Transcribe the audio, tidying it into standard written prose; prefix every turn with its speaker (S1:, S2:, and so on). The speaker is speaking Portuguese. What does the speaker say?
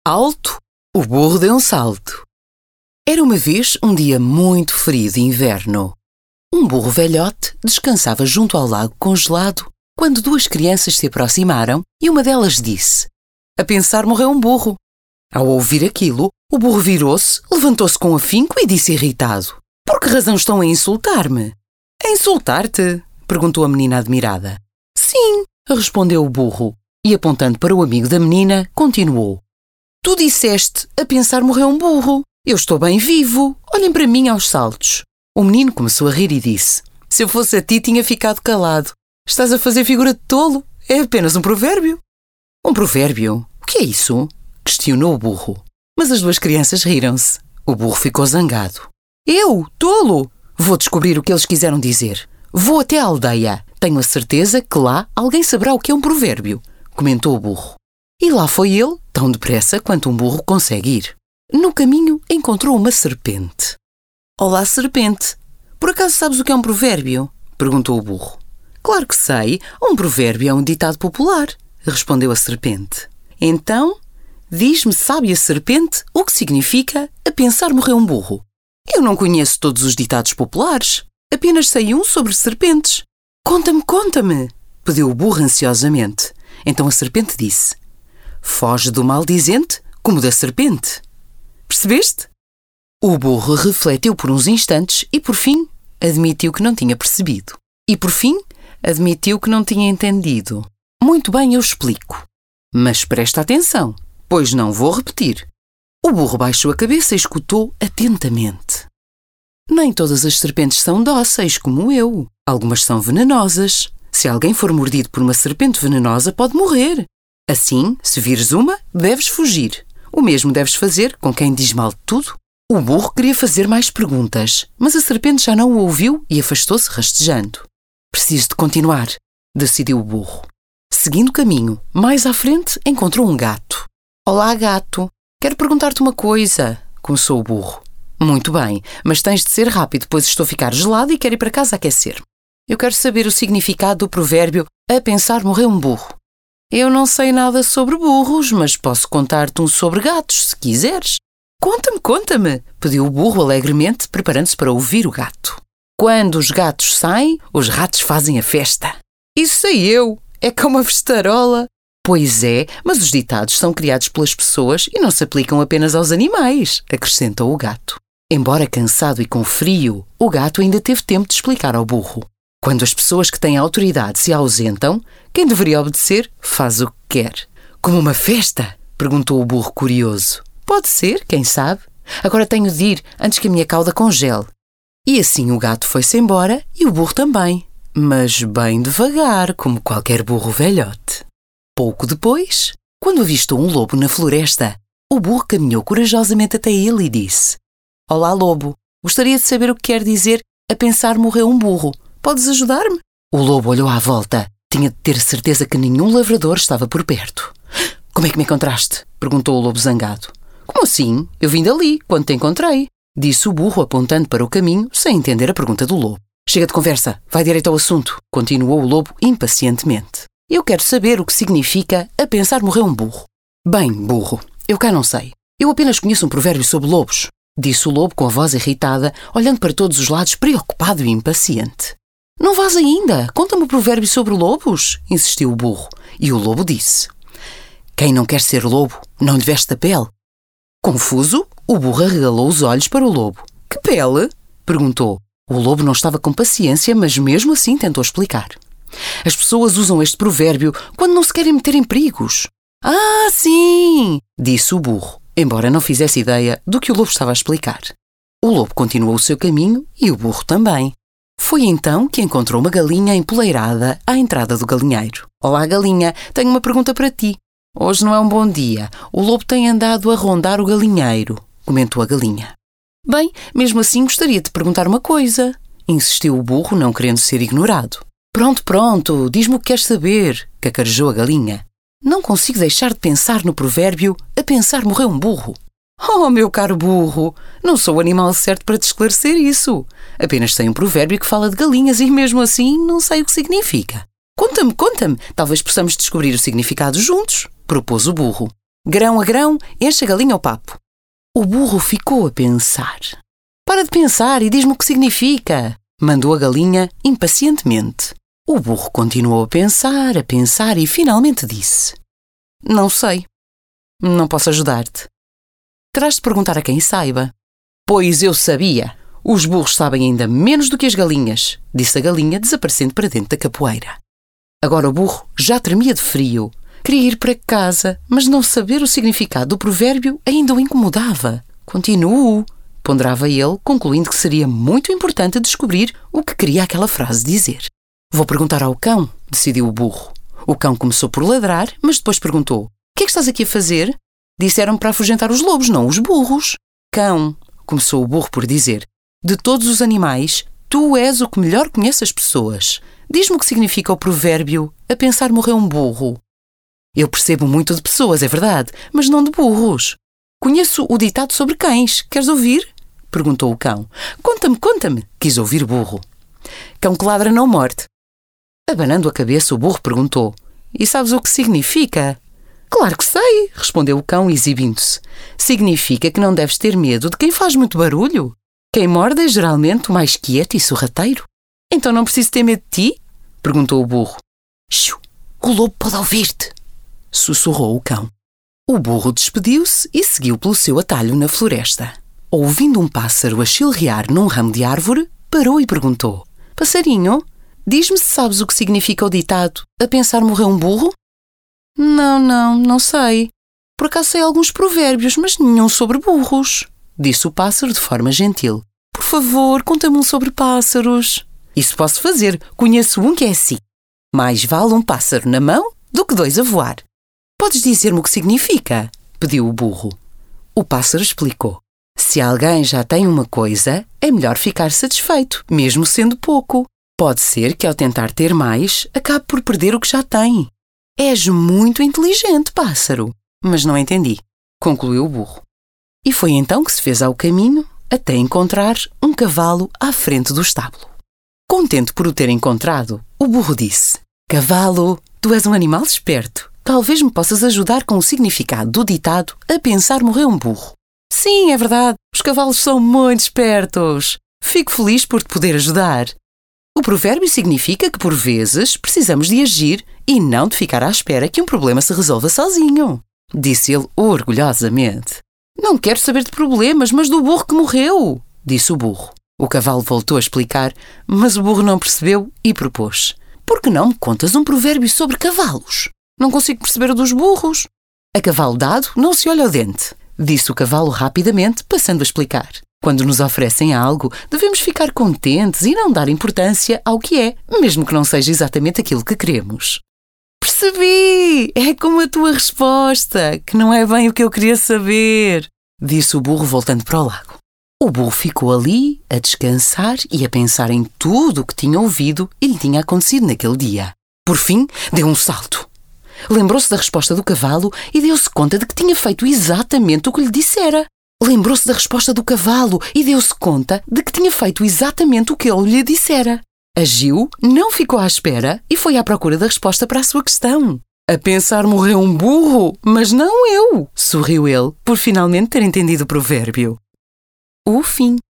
S1: Alto, o burro deu um salto. Era uma vez um dia muito frio de inverno. Um burro velhote descansava junto ao lago congelado quando duas crianças se aproximaram e uma delas disse: "A pensar morreu um burro." Ao ouvir aquilo, o burro virou-se, levantou-se com afinco e disse irritado: "Por que razão estão a insultar-me?" "A insultar-te?" perguntou a menina admirada. "Sim", respondeu o burro e, apontando para o amigo da menina, continuou: "Tu disseste, a pensar morreu um burro. Eu estou bem vivo. Olhem para mim aos saltos." O menino começou a rir e disse: "Se eu fosse a ti, tinha ficado calado. Estás a fazer figura de tolo. É apenas um provérbio." "Um provérbio? O que é isso?" questionou o burro. Mas as duas crianças riram-se. O burro ficou zangado. "Eu, tolo? Vou descobrir o que eles quiseram dizer. Vou até à aldeia. Tenho a certeza que lá alguém saberá o que é um provérbio", comentou o burro. E lá foi ele, tão depressa quanto um burro consegue ir. No caminho encontrou uma serpente. "Olá, serpente. Por acaso sabes o que é um provérbio?" perguntou o burro. "Claro que sei. Um provérbio é um ditado popular", respondeu a serpente. "Então, diz-me, sábia serpente, o que significa a pensar morreu um burro." "Eu não conheço todos os ditados populares. Apenas sei um sobre serpentes." "Conta-me, conta-me", pediu o burro ansiosamente. Então a serpente disse: "Foge do maldizente como da serpente." Percebeste? O burro refletiu por uns instantes e, por fim, admitiu que não tinha percebido. E, por fim, admitiu que não tinha entendido. "Muito bem, eu explico. Mas presta atenção, pois não vou repetir." O burro baixou a cabeça e escutou atentamente. "Nem todas as serpentes são dóceis, como eu. Algumas são venenosas. Se alguém for mordido por uma serpente venenosa, pode morrer. Assim, se vires uma, deves fugir. O mesmo deves fazer com quem diz mal de tudo." O burro queria fazer mais perguntas, mas a serpente já não o ouviu e afastou-se rastejando. "Preciso de continuar", decidiu o burro. Seguindo o caminho, mais à frente encontrou um gato. "Olá, gato. Quero perguntar-te uma coisa", começou o burro. "Muito bem, mas tens de ser rápido, pois estou a ficar gelado e quero ir para casa aquecer-me. Eu quero saber o significado do provérbio a pensar morreu um burro." "Eu não sei nada sobre burros, mas posso contar-te um sobre gatos, se quiseres." "Conta-me, conta-me", pediu o burro alegremente, preparando-se para ouvir o gato. "Quando os gatos saem, os ratos fazem a festa." "Isso sei eu. É como a festarola." "Pois é, mas os ditados são criados pelas pessoas e não se aplicam apenas aos animais", acrescentou o gato. Embora cansado e com frio, o gato ainda teve tempo de explicar ao burro. Quando as pessoas que têm autoridade se ausentam, quem deveria obedecer faz o que quer. "Como uma festa?" perguntou o burro curioso. "Pode ser, quem sabe. Agora tenho de ir antes que a minha cauda congele." E assim o gato foi-se embora e o burro também, mas bem devagar, como qualquer burro velhote. Pouco depois, quando avistou um lobo na floresta, o burro caminhou corajosamente até ele e disse: "Olá, lobo. Gostaria de saber o que quer dizer a pensar morreu um burro. Podes ajudar-me?" O lobo olhou à volta. Tinha de ter certeza que nenhum lavrador estava por perto. "Como é que me encontraste?" perguntou o lobo zangado. "Como assim? Eu vim dali, quando te encontrei", disse o burro apontando para o caminho, sem entender a pergunta do lobo. "Chega de conversa, vai direito ao assunto", continuou o lobo impacientemente. "Eu quero saber o que significa a pensar morreu um burro." "Bem, burro, eu cá não sei. Eu apenas conheço um provérbio sobre lobos", disse o lobo com a voz irritada, olhando para todos os lados, preocupado e impaciente. "Não vás ainda? Conta-me o provérbio sobre lobos", insistiu o burro. E o lobo disse: "Quem não quer ser lobo, não lhe veste a pele." Confuso, o burro arregalou os olhos para o lobo. "Que pele?" perguntou. O lobo não estava com paciência, mas mesmo assim tentou explicar. "As pessoas usam este provérbio quando não se querem meter em perigos." "Ah, sim!" disse o burro, embora não fizesse ideia do que o lobo estava a explicar. O lobo continuou o seu caminho e o burro também. Foi então que encontrou uma galinha empoleirada à entrada do galinheiro. "Olá, galinha, tenho uma pergunta para ti." "Hoje não é um bom dia. O lobo tem andado a rondar o galinheiro", comentou a galinha. "Bem, mesmo assim gostaria de te perguntar uma coisa", insistiu o burro, não querendo ser ignorado. Pronto, pronto, diz-me o que queres saber", cacarejou a galinha. "Não consigo deixar de pensar no provérbio a pensar morreu um burro." "Oh, meu caro burro, não sou o animal certo para te esclarecer isso. Apenas sei um provérbio que fala de galinhas e mesmo assim não sei o que significa." Conta-me, talvez possamos descobrir o significado juntos", propôs o burro. Grão a grão, enche a galinha ao papo. O burro ficou a pensar. Para de pensar e diz-me o que significa, mandou a galinha impacientemente. O burro continuou a pensar e finalmente disse: Não sei. Não posso ajudar-te. Terás de perguntar a quem saiba. Pois eu sabia. Os burros sabem ainda menos do que as galinhas, disse a galinha, desaparecendo para dentro da capoeira. Agora o burro já tremia de frio. Queria ir para casa, mas não saber o significado do provérbio ainda o incomodava. Continuo, ponderava ele, concluindo que seria muito importante descobrir o que queria aquela frase dizer. Vou perguntar ao cão, decidiu o burro. O cão começou por ladrar, mas depois perguntou: O que é que estás aqui a fazer? Disseram-me para afugentar os lobos, não os burros. Cão, começou o burro por dizer, de todos os animais, tu és o que melhor conhece as pessoas. Diz-me o que significa o provérbio: a pensar morreu um burro. Eu percebo muito de pessoas, é verdade, mas não de burros. Conheço o ditado sobre cães. Queres ouvir? Perguntou o cão. Conta-me, quis ouvir o burro. Cão que ladra não morde. Abanando a cabeça, o burro perguntou: E sabes o que significa? Claro que sei, respondeu o cão, exibindo-se. Significa que não deves ter medo de quem faz muito barulho. Quem morde é geralmente o mais quieto e sorrateiro. Então não preciso ter medo de ti? Perguntou o burro. Xiu, o lobo pode ouvir-te, sussurrou o cão. O burro despediu-se e seguiu pelo seu atalho na floresta. Ouvindo um pássaro a chilrear num ramo de árvore, parou e perguntou: Passarinho, diz-me se sabes o que significa o ditado: a pensar morreu um burro? Não sei. Por acaso sei alguns provérbios, mas nenhum sobre burros, disse o pássaro de forma gentil. Por favor, conta-me um sobre pássaros. Isso posso fazer. Conheço um que é assim: mais vale um pássaro na mão do que dois a voar. Podes dizer-me o que significa? Pediu o burro. O pássaro explicou. Se alguém já tem uma coisa, é melhor ficar satisfeito, mesmo sendo pouco. Pode ser que ao tentar ter mais, acabe por perder o que já tem. És muito inteligente, pássaro. Mas não entendi, concluiu o burro. E foi então que se fez ao caminho até encontrar um cavalo à frente do estábulo. Contente por o ter encontrado, o burro disse: Cavalo, tu és um animal esperto. Talvez me possas ajudar com o significado do ditado: a pensar morreu um burro. Sim, é verdade. Os cavalos são muito espertos. Fico feliz por te poder ajudar. O provérbio significa que, por vezes, precisamos de agir e não de ficar à espera que um problema se resolva sozinho, disse ele orgulhosamente. Não quero saber de problemas, mas do burro que morreu, disse o burro. O cavalo voltou a explicar, mas o burro não percebeu e propôs: Por que não me contas um provérbio sobre cavalos? Não consigo perceber o dos burros. A cavalo dado não se olha ao dente, disse o cavalo rapidamente, passando a explicar. Quando nos oferecem algo, devemos ficar contentes e não dar importância ao que é, mesmo que não seja exatamente aquilo que queremos. Percebi! É como a tua resposta, que não é bem o que eu queria saber, disse o burro voltando para o lago. O burro ficou ali a descansar e a pensar em tudo o que tinha ouvido e lhe tinha acontecido naquele dia. Por fim, deu um salto. Lembrou-se da resposta do cavalo e deu-se conta de que tinha feito exatamente o que lhe dissera. Lembrou-se da resposta do cavalo e deu-se conta de que tinha feito exatamente o que ele lhe dissera. Agiu, não ficou à espera e foi à procura da resposta para a sua questão. A pensar morreu um burro, mas não eu, sorriu ele, por finalmente ter entendido o provérbio. O fim.